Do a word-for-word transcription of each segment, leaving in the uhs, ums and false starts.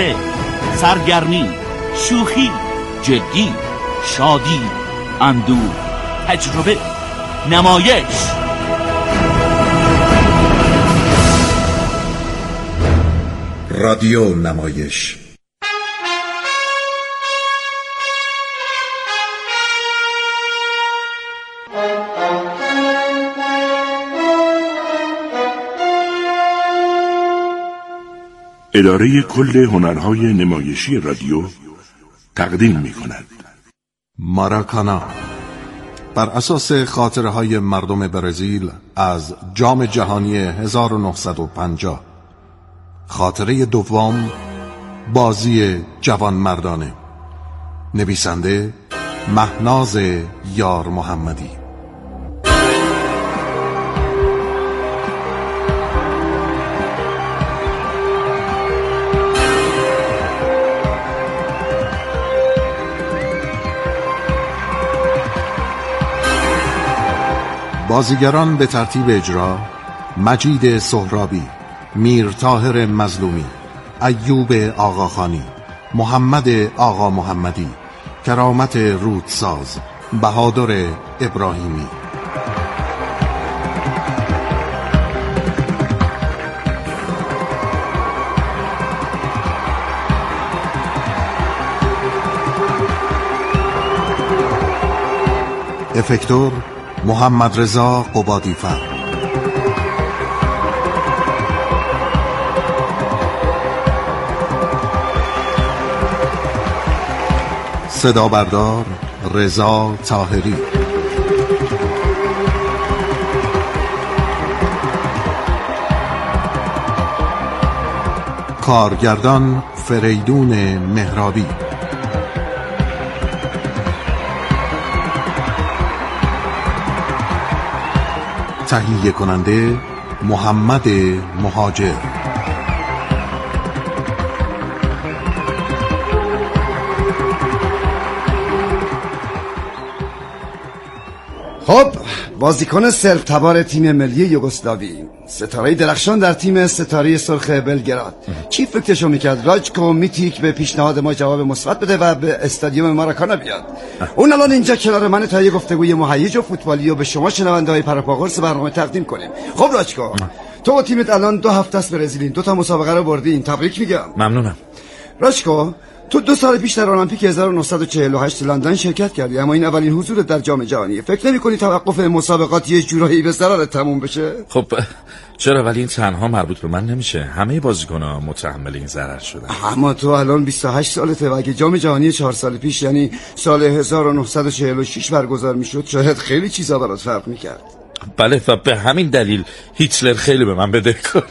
قصه، سرگرمی، شوخی، جدی، شادی، اندوه، تجربه، نمایش. رادیو نمایش. اداره کل هنرهای نمایشی رادیو تقدیم می کند ماراکانا، بر اساس خاطره های مردم برزیل از جام جهانی هزار و نهصد و پنجاه. خاطره دوم، بازی جوان مردانه. نویسنده مهناز یار محمدی. بازیگران به ترتیب اجرا: مجید سهرابی، میر طاهر مظلومی، ایوب آقاخانی، محمد آقا محمدی، کرامت رودساز، بهادر ابراهیمی. افکتور محمد رضا قبادیفر. صدا بردار رضا طاهری. کارگردان فریدون مهرابی. تهیه کننده محمد مهاجر. خب، بازیکن سرب تبار تیم ملی یوگسلاوی، ستاره درخشان در تیم ستاره سرخ بلگراد. چی فکرشو میکرد راجکو میتیک به پیشنهاد ما جواب مثبت بده و به استادیوم ماراکانا بیاد؟ اون الان اینجا کنار من تا یه گفتگوی مهیج و فوتبالی و به شما شنونده‌های پرپاقرص برنامه تقدیم کنیم. خب راجکو، تو و تیمت الان دو هفته است برزیلین، دو تا مسابقه رو بردین. تبریک میگم. ممنونم. راجکو، تو دو سال پیش در المپیک هزار و نهصد و چهل و هشت لندن شرکت کردی، اما این اولین حضورت در جام جهانی. فکر نمی‌کنی توقف مسابقات یه جورایی به ضررت تموم بشه؟ خب چرا؟ ولی این تنها مربوط به من نمیشه. همه بازیکن‌ها متحمل این ضرر شدن. اما تو الان بیست و هشت سالته و اگه جام جهانی چهار سال پیش، یعنی سال هزار و نهصد و چهل و شش برگزار می‌شد، شاید خیلی چیزا برات فرق می‌کرد. بله، و به همین دلیل هیتلر خیلی به من بدهکاره.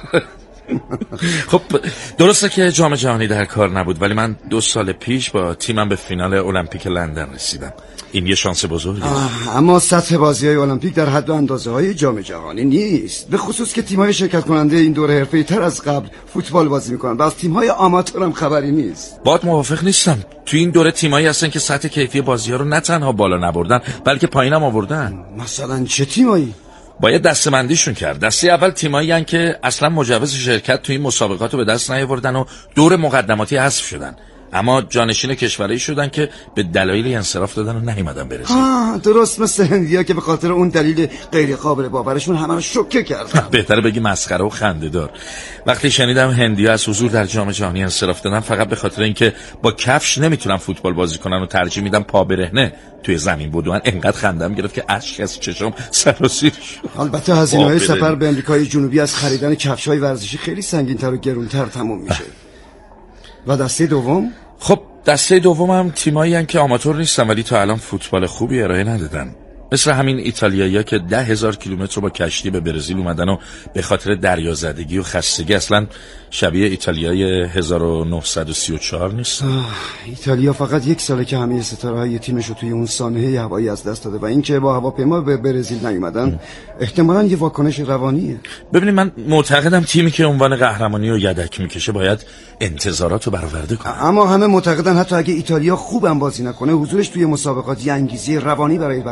خب درسته که جام جهانی در کار نبود، ولی من دو سال پیش با تیمم به فینال المپیک لندن رسیدم. این یه شانس بزرگه. اما سطح بازی‌های المپیک در حد و اندازه‌های جام جهانی نیست، به خصوص که تیم‌های شرکت کننده این دوره حرفه‌ای‌تر از قبل فوتبال بازی می‌کنن و از تیم‌های آماتور هم خبری نیست. باهات موافق نیستم. تو این دوره تیمایی هستن که سطح کیفی بازی‌ها رو نه تنها بالا نبردن، بلکه پایینم آوردن. مثلا چه تیمایی؟ باید دسته‌بندیشون کرد. دسته اول تیمایی هستن که اصلا مجوز شرکت تو این مسابقات رو به دست نیاوردن و دور مقدماتی حذف شدن، اما جانشین کشورایی شدن که به دلایل انصراف دادن و نیومدن برسن. آه درست، مثل هندیا که به خاطر اون دلیل غیر قابل باورشون همه رو شوکه کردن. بهتره بگی مسخره و خنده‌دار. وقتی شنیدم هندیا از حضور در جام جهانی انصراف دادن فقط به خاطر اینکه با کفش نمیتونن فوتبال بازی کنن و ترجیح میدن پا برهنه توی زمین بدون، انقدر خندم گرفت که اشک از چشم سراسیر شد. البته هزینه‌های سفر به امریکای جنوبی از خریدن کفش‌های ورزشی خیلی سنگین‌تر و گرون‌تر تموم میشه. و دسته دوم؟ خب دسته دوم هم تیمایی هستن که آماتور نیستن ولی تا الان فوتبال خوبی ارائه ندادن، مثل همین ایتالیایی‌ها که ده هزار کیلومتر با کشتی به برزیل اومدن و به خاطر دریازدگی و خستگی اصلا شبیه ایتالیای هزار و نهصد و سی و چهار نیست. ایتالیا فقط یک ساله که همه ستاره‌های تیمش رو توی اون سانحه هوایی از دست داده و این که با هواپیما به برزیل نیومدن احتمالاً یه واکنش روانیه. ببینید من معتقدم تیمی که عنوان قهرمانی رو یدک میکشه باید انتظارات رو برآورده کنه. اما همه معتقدن حتی اگه ایتالیا خوبم بازی نکنه حضورش توی مسابقات یه انگیزه روانی برای بقیه تیم‌ها.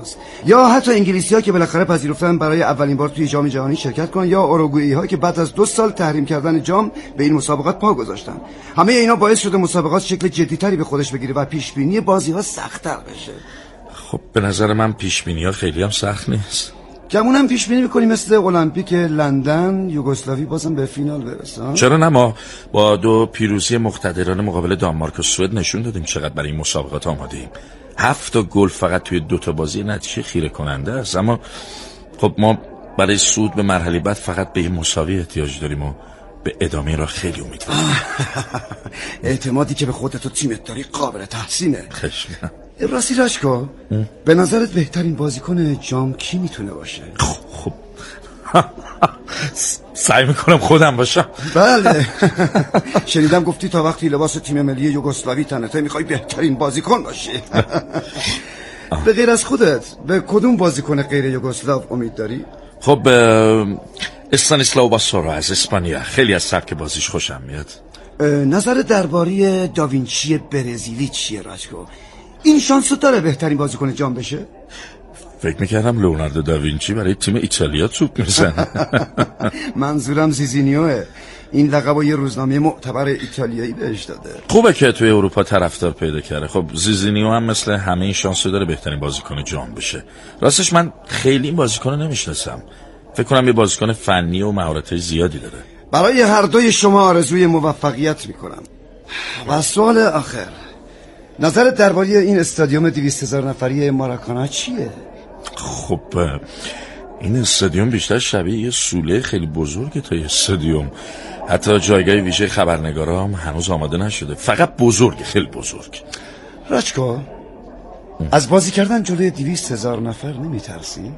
ماست، یا حتی انگلیسی ها که بالاخره پذیرفتن برای اولین بار توی جام جهانی شرکت کنن، یا اوروگوئی ها که بعد از دو سال تحریم کردن جام به این مسابقات پا گذاشتن. همه اینا باعث شده مسابقات شکل جدی‌تری به خودش بگیره و پیش بینی بازی ها سخت‌تر بشه. خب به نظر من پیش بینی ها خیلی هم سخت نیست. گمون هم پیش بینی می‌کنیم مثل المپیک لندن یوگسلاوی بازم به فینال برسه. چرا نه؟ ما با دو پیروزی مقتدرانه مقابل دانمارک و سوئد نشون دادیم چقدر برای این مسابقات آماده‌ایم. هفت تا گل فقط توی دو تا بازی نتیجه خیره کننده است، اما خب ما برای صعود به مرحله بعد فقط به این مساوی احتیاج داریم و به ادامه را خیلی امیدوارم. اعتمادی که به خودت و تیمت داری قابل تحسینه. خشمم. راستی راشکا، به نظرت بهترین بازیکن جام کی میتونه باشه؟ خب سعی میکنم خودم باشم. بله. شنیدم گفتی تا وقتی لباس تیم ملی یوگسلاوی تنته میخوای بهترین بازیکن باشی. به غیر از خودت به کدوم بازیکن غیر یوگسلاو امید داری؟ خب استانیسلاو باسورا از اسپانیا، خیلی از سبک بازیش خوشم میاد. نظر درباره داوینچی برزیلی چیه راشکو؟ این شانسو داره بهترین بازیکن جام بشه؟ فکر میکردم لئوناردو داوینچی برای تیم ایتالیا توپ میزنه. منظورم زیزینیوه. این لقب یه روزنامه معتبر ایتالیایی بهش داده. خوبه که توی اروپا طرفدار پیدا کرده. خب زیزینیو هم مثل همه این شانسو داره بهترین بازیکن جام بشه. راستش من خیلی این بازیکن رو نمیشناسم. فکر کنم یه بازیکن فنی و مهارت‌های زیادی داره. برای هر دوی شما آرزوی موفقیت میکنم. و سوال آخر، نظرت درباره این استادیوم دویست هزار نفری ماراکانا چیه؟ خب این استادیوم بیشتر شبیه یه سوله خیلی بزرگه تا یه استادیوم. حتی جایگاه ویژه خبرنگارا هم هنوز آماده نشده. فقط بزرگه، خیلی بزرگ. راچکو، از بازی کردن جلوی دویست هزار نفر نمیترسی؟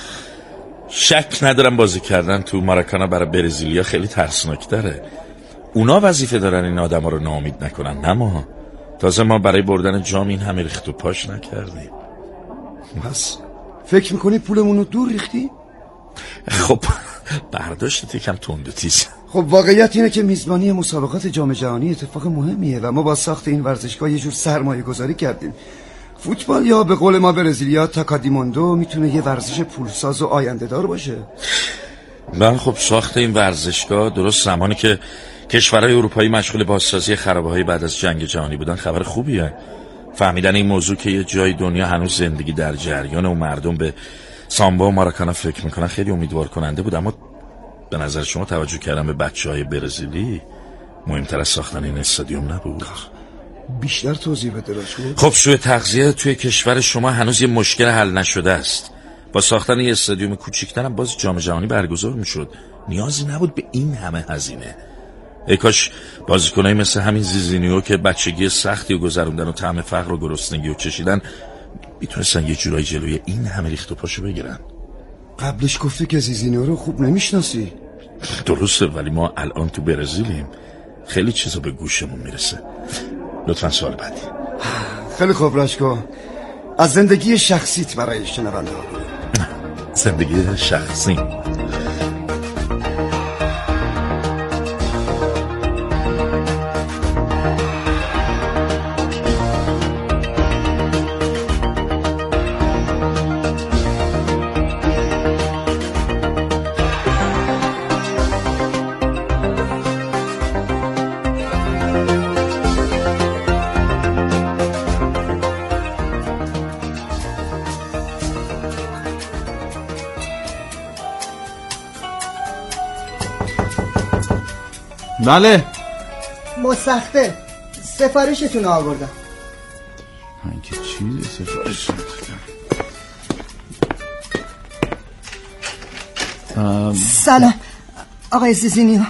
شک ندارم بازی کردن تو ماراکانا برای برزیلیا خیلی ترسناک داره. اونا وظیفه دارن این آدم ها رو ناامید نکنن، نه ما. تازه ما برای بردن جام این همه ریخت و پاش نکردیم. پس فکر میکنی پولمون رو دور ریختی؟ خب برداشتت یکم تند و تیز. خب واقعیت اینه که میزبانی مسابقات جام جهانی اتفاق مهمیه و ما با ساخت این ورزشگاه یه جور سرمایه گذاری کردیم. فوتبال یا به قول ما برزیلیا تاکادیموندو میتونه یه ورزش پولساز و آینده دار باشه. من خب ساخت این ورزشگاه درست زمانی که کشورهای اروپایی مشغول بازسازی خرابه‌های بعد از جنگ جهانی بودن خبر خوبیه. فهمیدن این موضوع که یه جای دنیا هنوز زندگی در جریان و مردم به سامبا و ماراکانا فکر میکنن خیلی امیدوار کننده بود. اما به نظر شما توجه کردن به بچه‌های برزیلی مهمتر از ساختن این استادیوم نبود؟ بیشتر توضیح بده راشکو. خب سوء تغذیه توی کشور شما هنوز یه مشکل حل نشده است. با ساختن یه استادیوم کوچیک‌تر هم باز جام جهانی برگزار میشد. نیازی نبود به این همه هزینه. ای کاش بازیکنایی مثل همین زیزینیو که بچگی سختی و گذروندن و طعم فقر و گرسنگی و چشیدن میتونستن یه جورایی جلوی این همه ریخت و پاشو بگیرن. قبلش گفته که زیزینیو رو خوب نمیشناسی. درسته، ولی ما الان تو برزیلیم، خیلی چیزا به گوشمون میرسه. لطفا سوال بعدی. خیلی خوب راشکو، از زندگی شخصیت برای شنونده ها. زندگی شخصی. بله مسخته سفارشتون آوردم. من که چیزی سفارش ندادم. سلام آقای زیزینیو.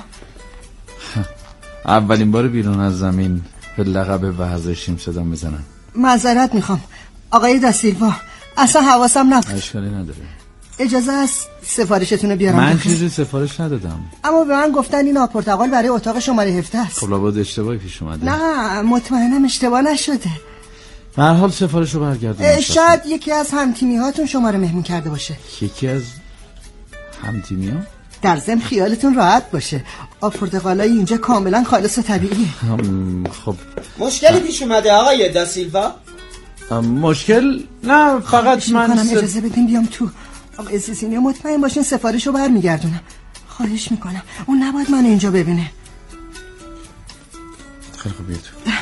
اولین بار بیرون از زمین به لقب ورزشیم صدا میزنن. معذرت میخوام آقای داسیلوا، اصلا حواسم نبود. اشکالی نداره. اجازه است سفارشتون رو بیارم؟ من چیزی سفارش ندادم، اما به من گفتن این آب پرتقال برای اتاق شماره هفده است. خب لابد اشتباهی پیش اومده. نه مطمئنم اشتباه نشده. به هر حال سفارش رو برگردونید. شاید یکی از همتیمی هاتون شما رو مهمون کرده باشه. یکی از همتیمی ها؟ در ضمن خیالتون راحت باشه، آب پرتقالای اینجا کاملا خالص و طبیعیه. خب مشکلی پیش اومده آقای داسیلوا؟ مشکل نه، فقط من س... اجازه بدین بیام تو. آقای زیزینی مطمئن باشین سفارشو برمیگردونم. خواهش میکنم، اون نباید من اینجا ببینه. خیلی خوب، بیا تو.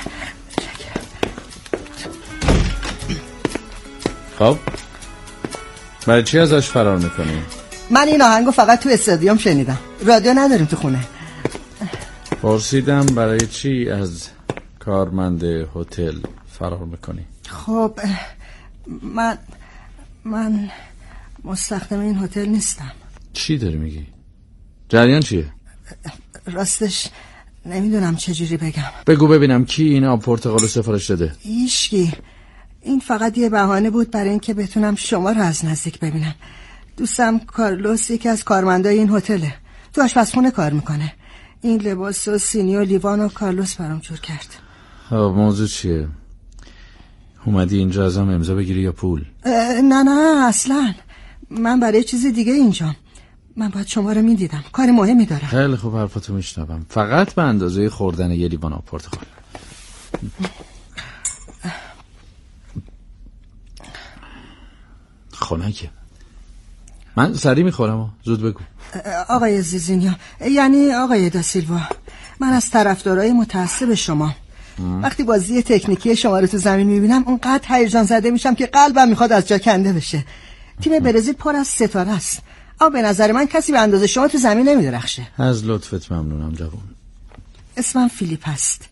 خب برای چی ازش فرار میکنی؟ من این آهنگو فقط تو استادیوم شنیدم، رادیو نداریم تو خونه. پرسیدم برای چی از کارمند هتل فرار میکنی؟ خب من من مستخدم این هتل نیستم. چی داری میگی؟ جریان چیه؟ راستش نمیدونم چجوری بگم. بگو ببینم کی این آب پرتقالو سفارش داده؟ هیچکی. این فقط یه بهانه بود برای اینکه بتونم شما رو از نزدیک ببینم. دوستم کارلوس یکی از کارمندای این هتله، تو آشپزخونه کار میکنه. این لباس و سینی و لیوان و کارلوس برام جور کرد. خب موضوع چیه؟ اومدی اینجا ازم امضا بگیری یا پول؟ نه نه اصلا، من برای چیز دیگه اینجام. من باید شما رو میدیدم، کار مهمی دارم. خیلی خوب، حرفتو میشنوم. فقط به اندازه خوردن یه لیوان آب پرتقال. خنکه. من سری میخورم، زود بگو. آقای زیزینیا، یعنی آقای داسیلوا، من از طرفدارای متعصب شما ام. وقتی بازی تکنیکی شما رو تو زمین میبینم اونقدر هیجان زده میشم که قلبم میخواد از جا کنده بشه. تیم برزیل پر از ستاره است، اما به نظر من کسی به اندازه شما تو زمین نمیدرخشه. از لطفت ممنونم جوان. اسمم فیلیپ است.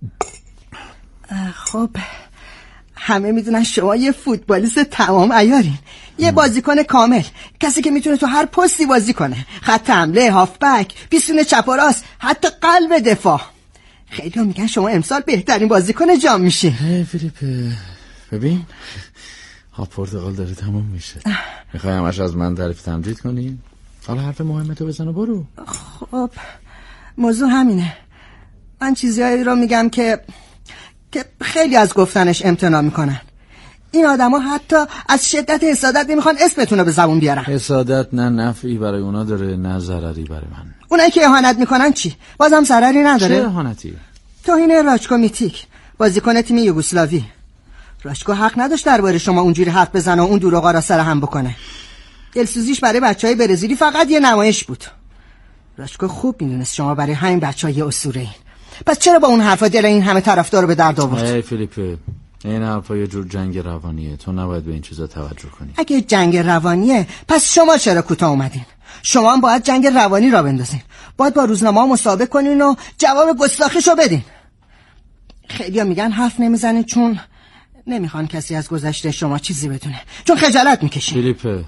خب همه میدونن شما یه فوتبالیست تمام عیارین، یه بازیکن کامل، کسی که میتونه تو هر پستی بازی کنه، خط حمله، هافبک، پیستون چپ و راست، حتی قلب دفاع. خیلی میگن شما امسال بهترین بازیکن جام میشی. هی فیلیپ، ببین ها پرتقال داره تمام میشه. میخوای همش از من تعریف تمجید کنی؟ حالا حرف مهمتو بزن و برو. خب موضوع همینه. من چیزایی رو میگم که که خیلی از گفتنش امتناع میکنن. این آدما حتی از شدت حسادت نمیخوان اسمتون رو به زبون بیارن. حسادت نه نفعی برای اونا داره نه ضرری برای من. اونایی که اهانت میکنن چی؟ بازم ضرری نداره؟ چه اهانتی؟ توهین راچکو میتیک، بازیکن تیم یوگسلاوی. راچکو حق نداشت درباره شما اونجوری حرف بزنه و اون دروغا را سر هم بکنه. دلسوزیش برای بچهای برزیلی فقط یه نمایش بود. راچکو خوب میدونست شما برای همین بچه‌ها یه اسطوره‌این. پس چرا با اون حرفا دل این همه طرفدار رو به درد آورد؟ ای فیلیپ، این حرفا یه جور جنگ روانیه، تو نباید به این چیزا توجه کنی. اگه جنگ روانیه پس شما چرا کوتاه اومدین؟ شما هم باید جنگ روانی را بندازین، باید با روزنامه‌ها مسابقه کنین و جواب گستاخیشو بدین. خیلیا میگن حرف نمیزنین چون نمیخوان کسی از گذشته شما چیزی بدونه، چون خجالت میکشین. فیلیپ،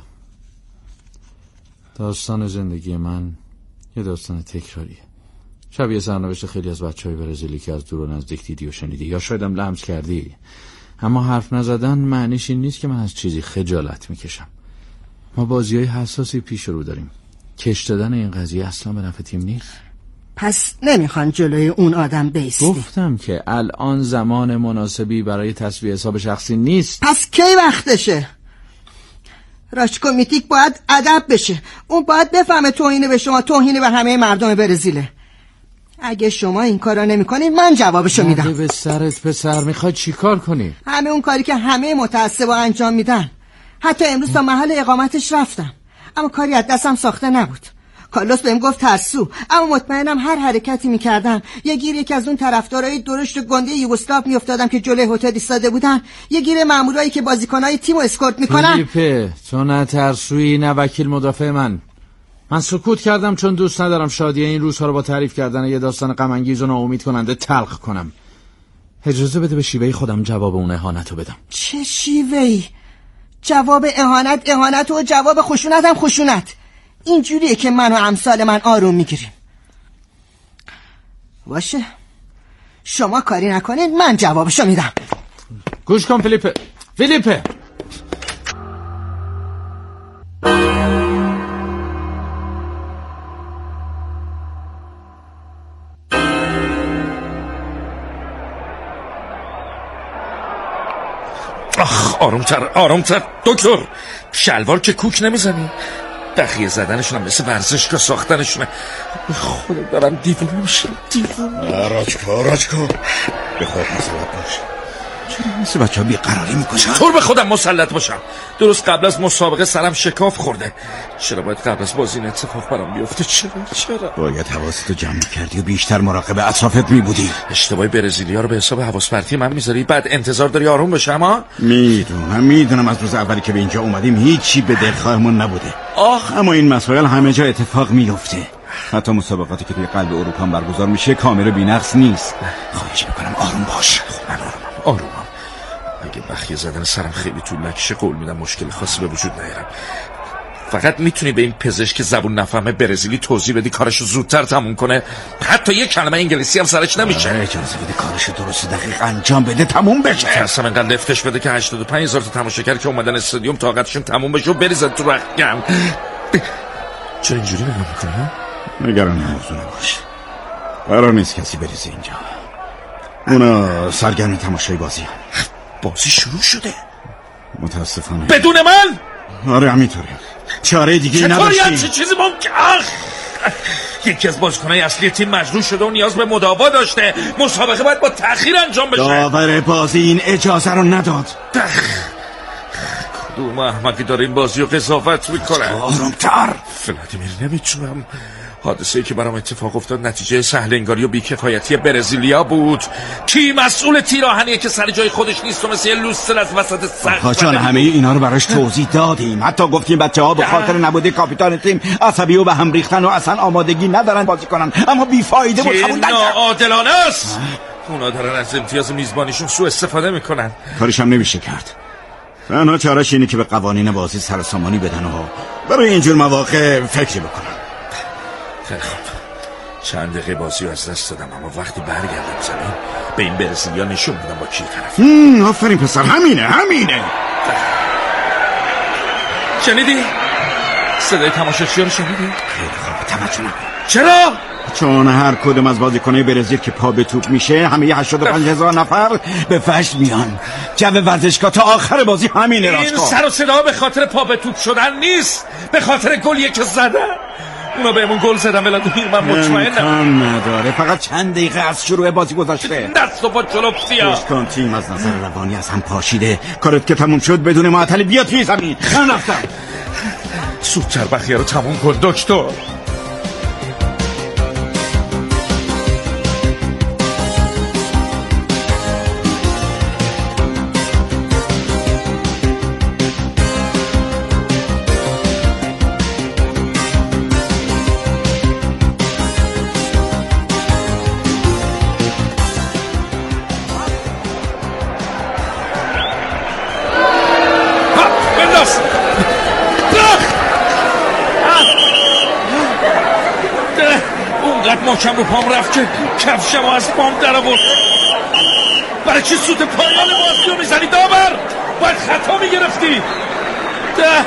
داستان زندگی من یه داستان تکراریه، شبیه سرنوشت خیلی از بچهای برزیلی که از دور و نزدیک دیدی و شنیدی یا شاید هم لمس کردی. اما حرف نزدن معنیش این نیست که من از چیزی خجالت میکشم. ما بازیای حساسی پیش رو داریم، کش دادن این قضیه اصلا به نفع تیم نیست. پس نمیخوان جلوی اون آدم بیستی؟ گفتم که الان زمان مناسبی برای تصفیه حساب شخصی نیست. پس کی وقتشه؟ راچکو میتیک باید ادب بشه، اون باید بفهمه توهین به شما توهین به همه مردم برزیله. اگه شما این کارا نمیکنین من جوابشو میدم. به سرت پسر، میخوای چی کار کنی؟ همه اون کاری که همه متعصبا انجام میدن. حتی امروز تا محل اقامتش رفتم، اما کاری از دستم ساخته نبود. کارلوس بهم گفت ترسو، اما مطمئنم هر حرکتی میکردم یه گیر یکی از اون طرفدارای درشت گنده یوگسلاو میافتادم که جلوی هتل ایستاده بودن، یه گیر مامورایی که بازیکنای تیمو اسکورت میکنن. فیلیپ، تو نه ترسویی نه وکیل مدافع من. من سکوت کردم چون دوست ندارم شادی این روزها رو با تعریف کردن یه داستان غم انگیز و ناامید کننده تلخ کنم. اجازه بده به شیوهی خودم جواب اون اهانت رو بدم. چه شیوهی؟ جواب اهانت اهانت و جواب خشونت هم خشونت. اینجوریه که من و امثال من آروم میگیریم. باشه، شما کاری نکنید من جوابشو میدم. گوش کن فیلیپ. فیلیپ آخ، آرومتر آرومتر دکتر. شلوار که کوک نمیزنی؟ دخیه زدنشون هم مثل ورزشگاه ساختنشونه. خدا دارم دیوونه میشم دیوونه. راچکا راچکا به خود مسئلت باش. مثل بچه ها بیقراری میکنن. طور به خودم مسلط باشم. درست قبل از مسابقه سرم شکاف خورده. چرا باید قبل از بازی این اتفاق برام بیفته؟ چرا چرا باید حواستو جمع میکردی و بیشتر مراقب اطرافت میبودی. اشتباه برزیلیا رو به حساب حواس پرتی من میذاری، بعد انتظار داری آروم بشم؟ ها میدونم میدونم از روز اولی که به اینجا اومدیم هیچی به دلخواهمون نبوده. آخ اما این مسائل همه جا اتفاق میفته. حتی مسابقاتی که توی قلب اروپا برگزار میشه کامل و بی‌نقص نیست. خواهش میکنم آروم باش. من آرومم آرومم. اگه بخیه زدن سرم خیلی طول نکشه قول میدم مشکل خاصی به وجود نیارم. فقط میتونی به این پزشک زبون نفهمه برزیلی توضیح بدی کارشو زودتر تموم کنه؟ حتی یک کلمه انگلیسی هم سرش نمیشه. اجازه بده کارشو درست دقیق انجام بده تموم بشه. اصلا انقدر لفتش بده که هشتاد و پنج هزار تا تماشاگر که اومدن استادیوم طاقتشون تموم بشه و بریزن تو رختکن. چرا اینجوری نگاه میکنی؟ نگران موضوع نباش. قرار نیست کسی بریزه اینجا. اونا سرگرم تماشای بازی هم. بازی شروع شده؟ متاسفانه بدون من؟ آره همینطوره. چاره دیگه ای نداشتیم. چطوری همچین چیزی ممکن؟ یکی از بازیکنای اصلی تیم مجروح شده و نیاز به مداوا داشته. مسابقه باید با تأخیر انجام بشه. داور بازی این اجازه رو نداد. کدوم احمقی داره این بازی رو قضاوت میکنه؟ آرومتر. ولادیمیر نمیتونم. حادثه‌ای که برام اتفاق افتاد نتیجه سهلنگاری و بیکفایتی برزیلیا بود. کی مسئول تیراهنیه که سر جای خودش نیست و مثل یه لوستر از وسط سقف؟ آقا جان همه اینا رو براش توضیح دادیم. حتی گفتیم بچه‌ها به خاطر نبوده کاپیتان تیم عصبی و به هم ریختن و اصلا آمادگی ندارن بازی کنن، اما بیفایده بود. قبول نکردن. ناعادلانه است. اونا دارن از امتیاز میزبانیشون سوء استفاده میکنن. کارش هم نمیشه کرد. تنها چاره‌اش اینه که به قوانین بازی سر و سامانی بدن و برای اینجور مواقع فکر بکنن. خیلی خوب. چند دقیقه بازی رو از دست دادم، اما وقتی برگردم زمین به این برزیلیا نشون بدم با کی طرف. آفرین پسر، همینه همینه. شنیدی؟ صدای تماشاچی‌ها رو شنیدی؟ خیلی خوب توجه نکن. چرا؟ چون هر کدوم از بازیکنای برزیل که پا به توپ میشه همه هشتاد و پنج هزار نفر به فشل میان. جو ورزشگاه تا آخر بازی همینه. این سر و صدا به خاطر پا به توپ شدن نیست، به خاطر گلیه که زدن. اونا بهمون گل زدن ولادیمیر، من مطمئنم. امکان نداره. فقط چند دقیقه از شروع بازی گذشته. دست و پا جلو بیا. کن تیم از نظر روانی از هم پاشیده. کارت که تموم شد بدون معطلی بیا توی زمین. من رفتم. زودتر بخیه رو تموم کن دکتر. محکم رو پام رفت که کفشم از پام در آورد. برای چی سوت پایان بازی رو میزنی داور؟ باید خطا میگرفتی. ده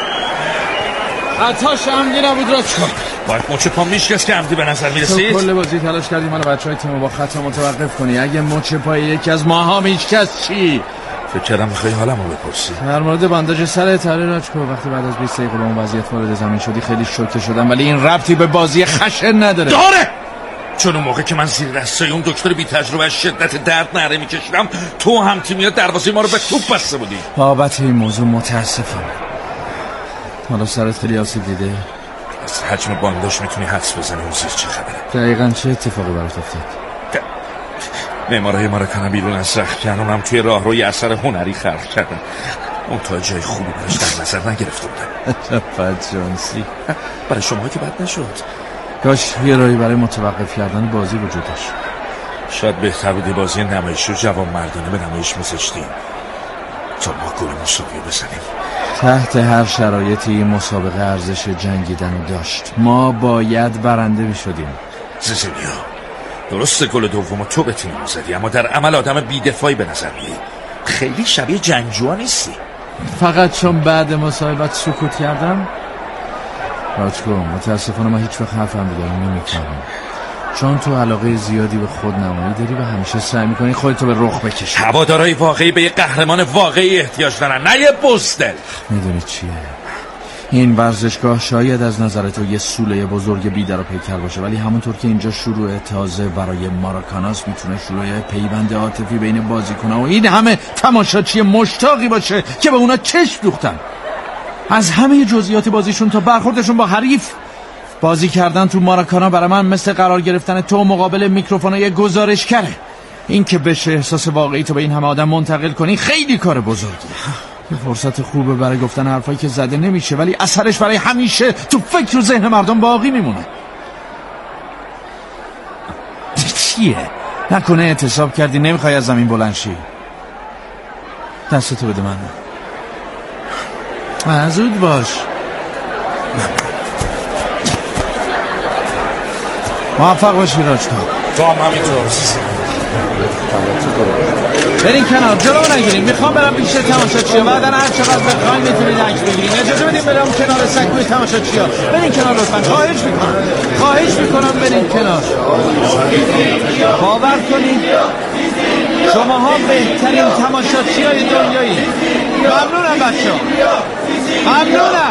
خطاش عمدی نبود راست کن. باید مچ پام میشکست که عمدی به نظر میرسید. تو کل بازی تلاش کردی منو بچهای تیمو با خطا متوقف کنی. اگه مچ پای یکی از ماها میشکست چی؟ فکر کردم میخوای حالمو بپرسی. در مورد بانداج سر تره راجکو، وقتی بعد از بیست دقیقه با اون وضعیت وارد زمین شدی خیلی شوکه شدم، ولی این ربطی به بازی خشن نداره. داره! چون اون موقع که من زیر دستای اون دکتر بی تجربه از شدت درد نره میکشیدم، تو هم تیمیات دروازه ما رو به توپ بسته بودی. بابت این موضوع متاسفم. حالا سرت خیلی آسیب دیده؟ از حجم بانداش میتونی حدس بزنی اون زیر چه خبره. دقیقاً چه اتفاقی برات افتاد؟ معمارای ما رو کنم بیرون از رختکن، اونم توی راهرو یه اثر هنری خلق کردن. اون تا جای خوبی براش در نظر نگرفته بودن. بد جانسی. برای شما که بد نشد. کاش یه راهی برای متوقف کردن بازی وجود داشت. شاید بهتر بود بازی نمایشی رو جوان مردانه به نمایش میذاشتیم تا ما گل مساوی بزنیم. تحت هر شرایطی این مسابقه ارزش جنگیدن رو داشت. ما باید برنده میشدیم. زیزینیا درسته گل دوم تو به تیم زدی، اما در عمل آدم بی‌دفاعی به نظر میای. خیلی شبیه جنگجوها نیستی. فقط چون بعد مصاحبت سکوت کردم. راجکو متاسفانه ما هیچ وقت حرفم دیگه نمی‌فهمم، چون تو علاقه زیادی به خود نمایی داری و همیشه سعی می‌کنی خودتو به رخ بکشی. هوادارهای واقعی به یه قهرمان واقعی احتیاج دارن، نه یه بزدل. میدونی چیه؟ این ورزشگاه شاید از نظر تو یه سوله بزرگ بیدر و پیکر باشه، ولی همونطور که اینجا شروع تازه برای ماراکاناس میتونه شروع پیوند عاطفی بین بازیکن‌ها و این همه تماشاچی مشتاقی باشه که به اونا چشم دوختن. از همه جزئیات بازیشون تا برخوردشون با حریف. بازی کردن تو ماراکانا برای من مثل قرار گرفتن تو مقابل میکروفونای گزارشگره. این که بشه احساس واقعی تو به این همه آدم منتقل کنی خیلی کار بزرگیه. یه فرصت خوبه برای گفتن حرفایی که زده نمیشه ولی اثرش برای همیشه تو فکر و ذهن مردم باقی میمونه. چیه؟ نکنه اعتصاب کردی نمیخوای از زمین بلند شی؟ دستتو بده من. محزود باش. موفق باشی راجکا. تو هم همینطور. برین کنار جلو نگیرین. میخوام برم پیش تماشاچی‌ها. بعدن هر چقدر بخواین میتونید عکس بگیرین. اجازه بدین برم کنار سکوی تماشاچی‌ها. برین کنار لطفاً. خواهش میکنم. خواهش میکنم برین کنار. باور کنید شماها بهترین تماشاچی‌های دنیایی. ممنونم بچه‌ها. ممنونم.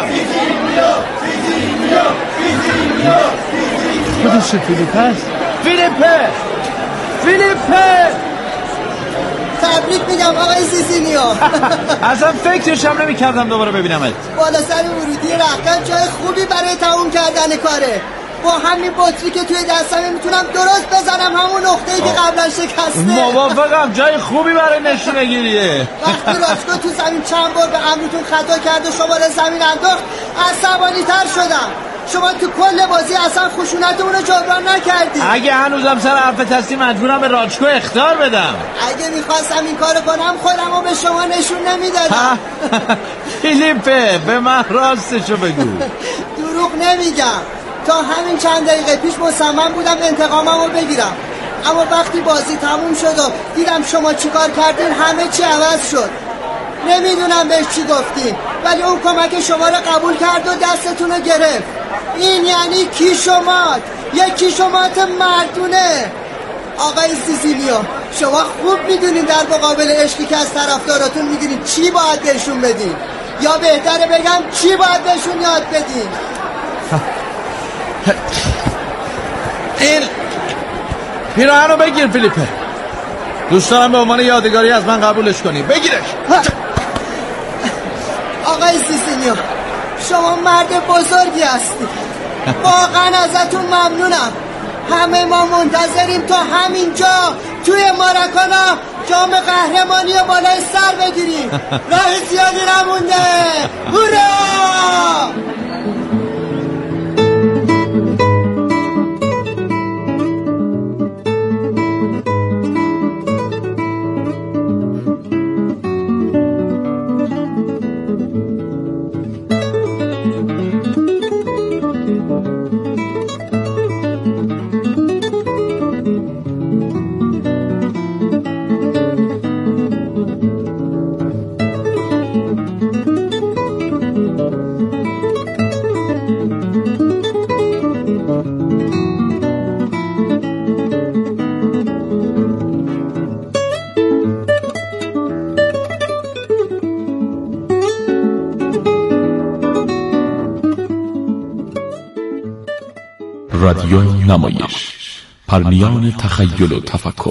خودش فیلیپ هست؟ فیلیپه فیلیپه تبریک میگم آقای سیسینیو. اصلا فکرش هم نمی کردم دوباره ببینمت. بالا سر ورودی رختکن جای خوبی برای تموم کردن کاره. با همین بطری که توی دستم میتونم درست بزنم همون نقطه‌ای که قبلا شکسته. موافقم، جای خوبی برای نشونه گیریه. وقتی راسکو تو زمین چند بار به امرتون خطا کرد و شماره زمین انداخت عصبانی تر شدم. شما تو کل بازی اصلا خشونتمون رو جبران نکردی. اگه هنوزم سر حرف تسلیم مجبورم به راجکو اخطار بدم. اگه میخواستم این کارو کنم خودم رو به شما نشون نمیدادم. فیلیپه به من راستشو بگو. دروغ نمیگم. تا همین چند دقیقه پیش مصمم بودم انتقامم رو بگیرم، اما وقتی بازی تموم شد و دیدم شما چیکار کردین همه چی عوض شد. نمیدونم بهش چی گفتین ولی اون کمک شما رو قبول کرد و دستتون رو گرفت. این یعنی کیشومات، یک کیشومات مردونه. آقای سیسیلیو شما خوب میدونین در مقابل عشقی که از طرفداراتون میگیرین چی باید بهشون بدین، یا بهتره بگم چی باید بهشون یاد بدین. این پیراهن رو بگیر فیلیپه. دوست دارم به عنوان یادگاری از من قبولش کنی. بگیرش. آقای سیسینیو شما مرد بزرگی هستی. واقعا ازتون ممنونم. همه ما منتظریم تا همینجا توی ماراکانا جام قهرمانی رو بالای سر بگیریم. راه زیادی نمونده. هورا! رادیو نمایش، پرنیان تخیل و تفکر.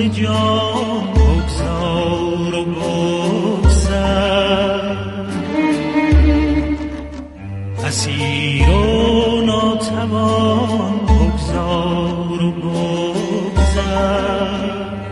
جام بگذار و بگذر اسیر و ناتوان بگذار و بگذر.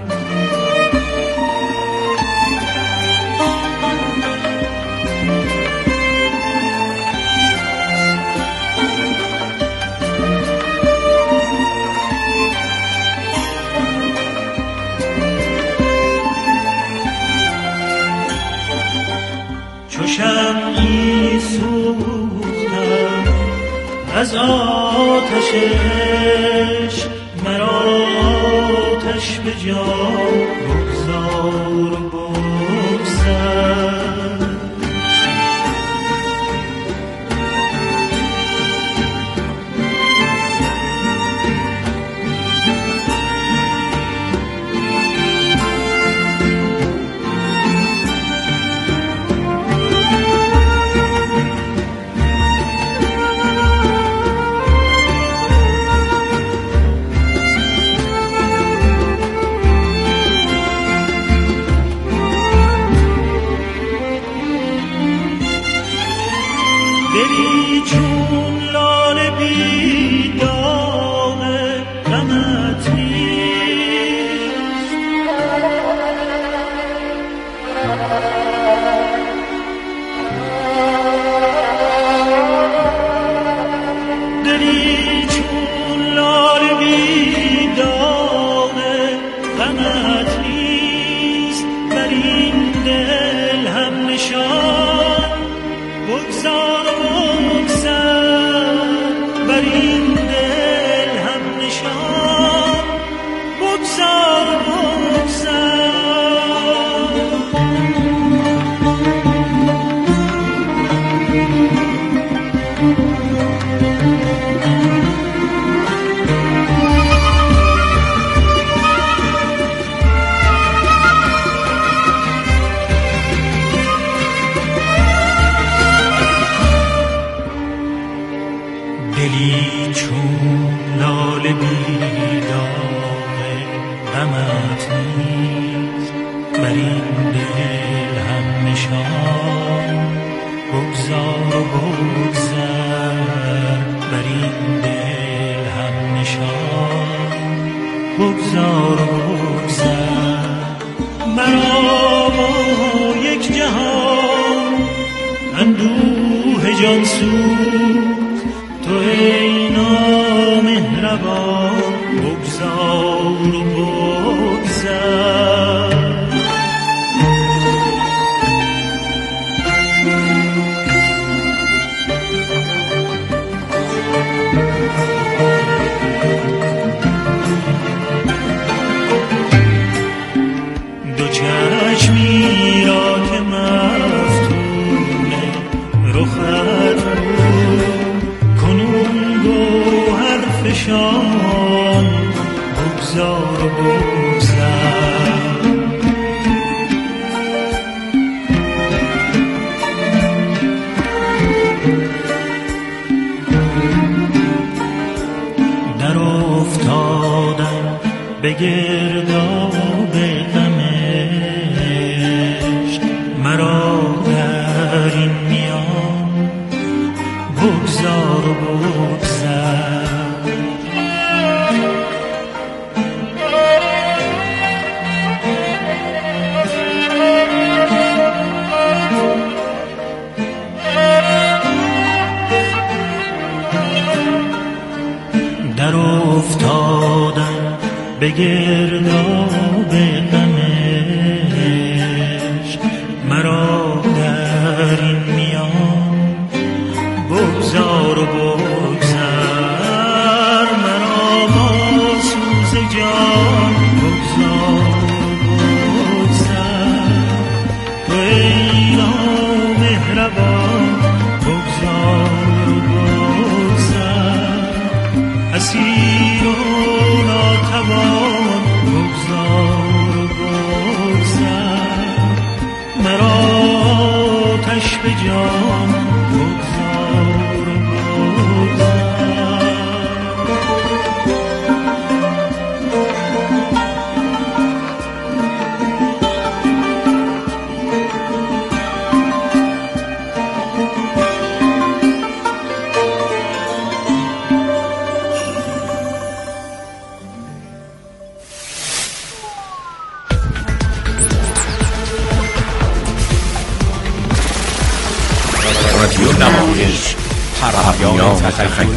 چو شمعی سوختم از آتشش، مرا آتش به جان بگذار و بگذر. دلی چون لاله بی داغ غمت نیست، دلی چون لاله بی داغ غمت نیست، بر این دل هم نشان بگذار و بگذر. بر این دل هم نشان بگذار و بگذر. دلی چون لاله بی داغ غمت نیست، بر این دل هم نشان بگذار و بگذر. بر این دل هم نشان بگذار و بگذر. مرا با یک جهان اندوه جان سوز، تو ای نامهربان بگذار و بگذر. دو چشمی را که مفتون رخت بود، کنون گوهر فشان بگذار و بگذر. در افتادم به گرداب غمش، مرا در این میان بگذار و بگذر. در افتادم به گرداب غمش، مرا در این میان بگذار و بگذر. مرا با سوز جان بگذار و بگذر. تو ای نامهربان بگذار و بگذر. اسیر و ناتوان بگذار و بگذر. میان تخیل